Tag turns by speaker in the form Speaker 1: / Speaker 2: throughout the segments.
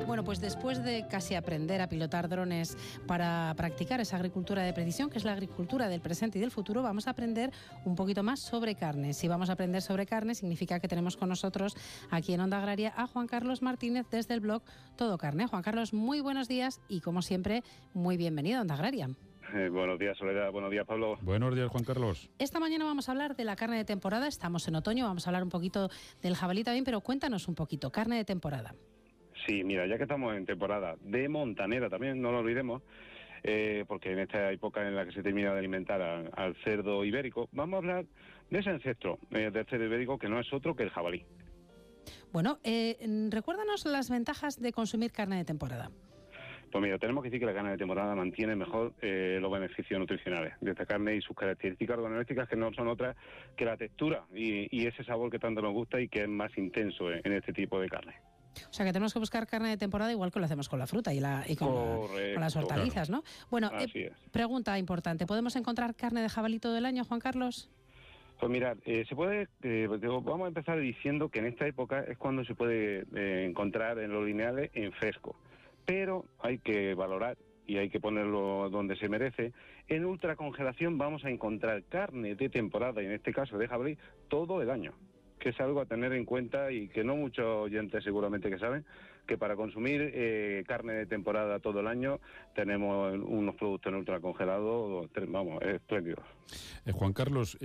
Speaker 1: Bueno, pues después de casi aprender a pilotar drones para practicar esa agricultura de precisión, que es la agricultura del presente y del futuro, vamos a aprender un poquito más sobre carne. Si vamos a aprender sobre carne, significa que tenemos con nosotros aquí en Onda Agraria a Juan Carlos Martínez desde el blog Todo Carne. Juan Carlos, muy buenos días y, como siempre, muy bienvenido a Onda Agraria.
Speaker 2: Buenos días, Soledad. Buenos días, Pablo.
Speaker 3: Buenos días, Juan Carlos.
Speaker 1: Esta mañana vamos a hablar de la carne de temporada. Estamos en otoño, vamos a hablar un poquito del jabalí también, pero cuéntanos un poquito, carne de temporada.
Speaker 2: Sí, mira, ya que estamos en temporada de montanera también, no lo olvidemos, porque en esta época en la que se termina de alimentar al cerdo ibérico, vamos a hablar de ese ancestro del cerdo ibérico que no es otro que el jabalí.
Speaker 1: Bueno, recuérdanos las ventajas de consumir carne de temporada.
Speaker 2: Pues mira, tenemos que decir que la carne de temporada mantiene mejor los beneficios nutricionales de esta carne y sus características organolépticas, que no son otras que la textura y ese sabor que tanto nos gusta y que es más intenso en este tipo de carne.
Speaker 1: O sea, que tenemos que buscar carne de temporada igual que lo hacemos con la fruta y con las hortalizas, ¿no? Bueno, pregunta importante, ¿podemos encontrar carne de jabalí todo el año, Juan Carlos?
Speaker 2: Pues mirad, se puede, vamos a empezar diciendo que en esta época es cuando se puede encontrar en los lineales en fresco, pero hay que valorar y hay que ponerlo donde se merece. En ultracongelación vamos a encontrar carne de temporada, y en este caso de jabalí, todo el año, que es algo a tener en cuenta y que no muchos oyentes seguramente que saben, que para consumir carne de temporada todo el año tenemos unos productos en ultracongelados, vamos, espléndidos.
Speaker 3: Juan Carlos,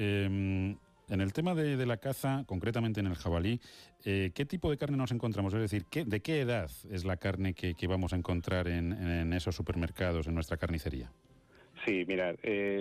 Speaker 3: en el tema de la caza, concretamente en el jabalí, ¿qué tipo de carne nos encontramos? Es decir, ¿de qué edad es la carne que vamos a encontrar en esos supermercados, en nuestra carnicería?
Speaker 2: Sí, mirad,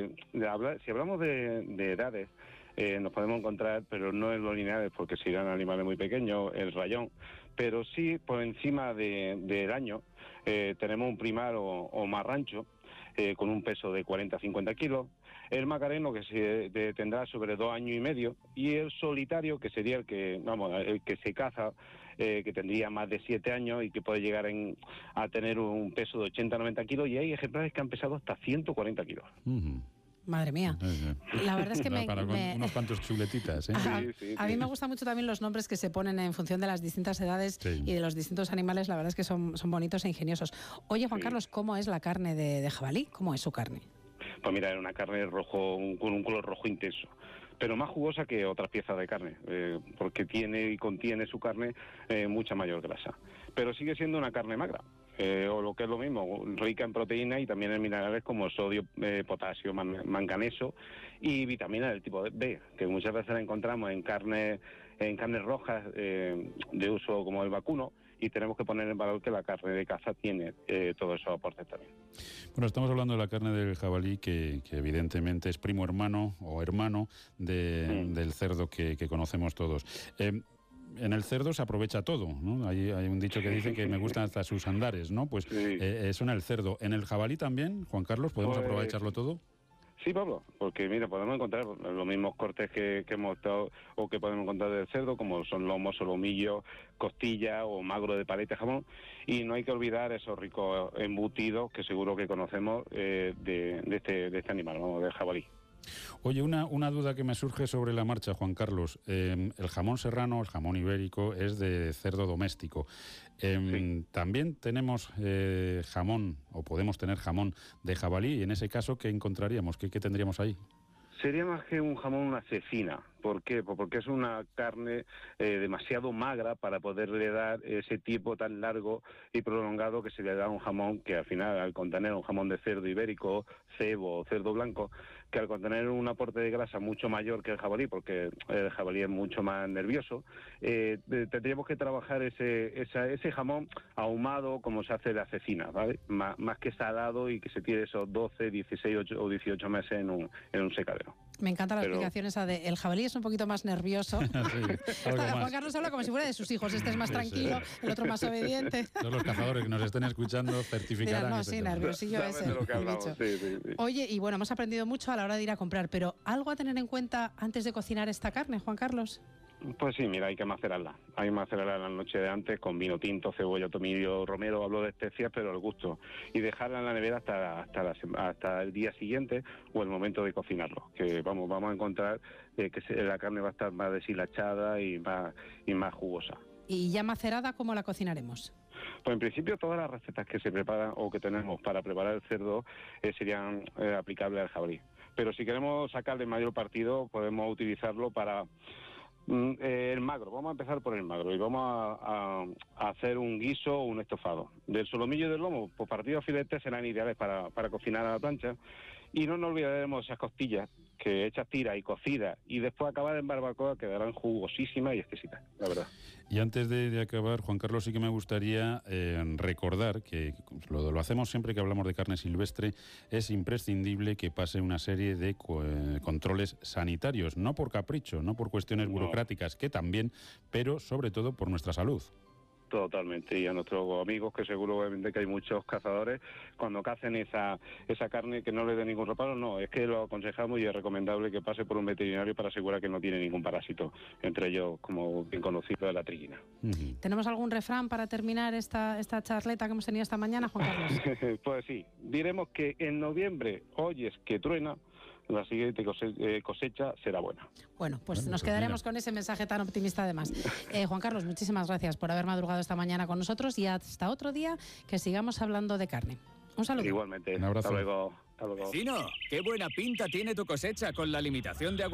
Speaker 2: si hablamos de edades, nos podemos encontrar, pero no en los lineales, porque serán animales muy pequeños, el rayón, pero sí por encima del año tenemos un primar o marrancho, con un peso de 40-50 kilos, el macareno, que se tendrá sobre 2 años y medio, y el solitario, que sería el que se caza, que tendría más de 7 años y que puede llegar a tener un peso de 80-90 kilos, y hay ejemplares que han pesado hasta 140 kilos.
Speaker 3: Uh-huh.
Speaker 1: Madre mía. La verdad es que
Speaker 3: unos cuantos chuletitas, ¿eh?
Speaker 1: A mí me gustan mucho también los nombres que se ponen en función de las distintas edades y de los distintos animales. La verdad es que son bonitos e ingeniosos. Oye, Juan Carlos, ¿cómo es la carne de jabalí? ¿Cómo es su carne?
Speaker 2: Pues mira, es una carne con un color rojo intenso, pero más jugosa que otras piezas de carne, porque tiene y contiene su carne mucha mayor grasa. Pero sigue siendo una carne magra, o lo que es lo mismo, rica en proteínas y también en minerales como sodio, potasio, manganeso y vitaminas del tipo B, que muchas veces la encontramos en carnes rojas de uso como el vacuno, y tenemos que poner en valor que la carne de caza tiene todos esos aportes también.
Speaker 3: Bueno, estamos hablando de la carne del jabalí, que evidentemente es primo hermano o hermano del cerdo que conocemos todos. En el cerdo se aprovecha todo, ¿no? Hay un dicho que dice que me gustan hasta sus andares, ¿no? Pues eso en el cerdo. ¿En el jabalí también, Juan Carlos, podemos aprovecharlo todo?
Speaker 2: Sí, Pablo, porque mira, podemos encontrar los mismos cortes que hemos estado o que podemos encontrar del cerdo, como son lomos, solomillos, costilla o magro de paleta, jamón, y no hay que olvidar esos ricos embutidos que seguro que conocemos de este animal, ¿no? Del jabalí.
Speaker 3: Oye, una duda que me surge sobre la marcha, Juan Carlos. El jamón serrano, el jamón ibérico, es de cerdo doméstico. También tenemos jamón, o podemos tener jamón de jabalí, y en ese caso, ¿qué encontraríamos? ¿Qué tendríamos ahí?
Speaker 2: Sería más que un jamón, una cecina. ¿Por qué? Pues porque es una carne demasiado magra para poderle dar ese tipo tan largo y prolongado que se le da a un jamón que al final, al contener un jamón de cerdo ibérico, cebo o cerdo blanco, que al contener un aporte de grasa mucho mayor que el jabalí, porque el jabalí es mucho más nervioso, tendríamos que trabajar ese jamón ahumado como se hace la cecina, ¿vale? Más que salado y que se tire esos 12, 16 o 18 meses en un secadero.
Speaker 1: Me encanta la explicación esa de el jabalí es un poquito más nervioso. Juan Carlos habla como si fuera de sus hijos. Este es más tranquilo, el otro más obediente.
Speaker 3: Todos los cazadores que nos estén escuchando certificarán.
Speaker 1: Dirán, no, sí, nerviosillo ese.
Speaker 2: Sí.
Speaker 1: Oye, y bueno, hemos aprendido mucho a la hora de ir a comprar, pero ¿algo a tener en cuenta antes de cocinar esta carne, Juan Carlos?
Speaker 2: Pues sí, mira, hay que macerarla. Hay que macerarla la noche de antes con vino tinto, cebolla, tomillo, romero, hablo de especias, pero al gusto. Y dejarla en la nevera hasta el día siguiente o el momento de cocinarlo. Que vamos a encontrar que la carne va a estar más deshilachada y más jugosa.
Speaker 1: Y ya macerada, ¿cómo la cocinaremos?
Speaker 2: Pues en principio todas las recetas que se preparan o que tenemos para preparar el cerdo serían aplicables al jabalí. Pero si queremos sacarle mayor partido, podemos utilizarlo para el magro. Vamos a empezar por el magro y vamos a hacer un guiso o un estofado. Del solomillo y del lomo, pues partidos filetes serán ideales para cocinar a la plancha. Y no nos olvidaremos esas costillas que hechas tiras y cocidas y después acabadas en barbacoa quedarán jugosísimas y exquisitas, la verdad.
Speaker 3: Y antes de acabar, Juan Carlos, sí que me gustaría recordar que lo hacemos siempre que hablamos de carne silvestre, es imprescindible que pase una serie de controles sanitarios, no por capricho, no por cuestiones burocráticas, que también, pero sobre todo por nuestra salud.
Speaker 2: Totalmente, y a nuestros amigos, que seguro obviamente que hay muchos cazadores, cuando cacen esa carne, que no le den ningún reparo, no, es que lo aconsejamos y es recomendable que pase por un veterinario para asegurar que no tiene ningún parásito, entre ellos, como bien conocido, la triquina.
Speaker 1: ¿Tenemos algún refrán para terminar esta charleta que hemos tenido esta mañana, Juan Carlos?
Speaker 2: Pues sí, diremos que en noviembre oyes que truena, la siguiente cosecha será buena.
Speaker 1: Bueno, pues nos quedaremos con ese mensaje tan optimista además. Juan Carlos, muchísimas gracias por haber madrugado esta mañana con nosotros y hasta otro día que sigamos hablando de carne. Un saludo.
Speaker 2: Igualmente.
Speaker 3: Un abrazo.
Speaker 2: Hasta luego. Hasta luego.
Speaker 4: Vecino, qué buena pinta tiene tu cosecha con la limitación de agua.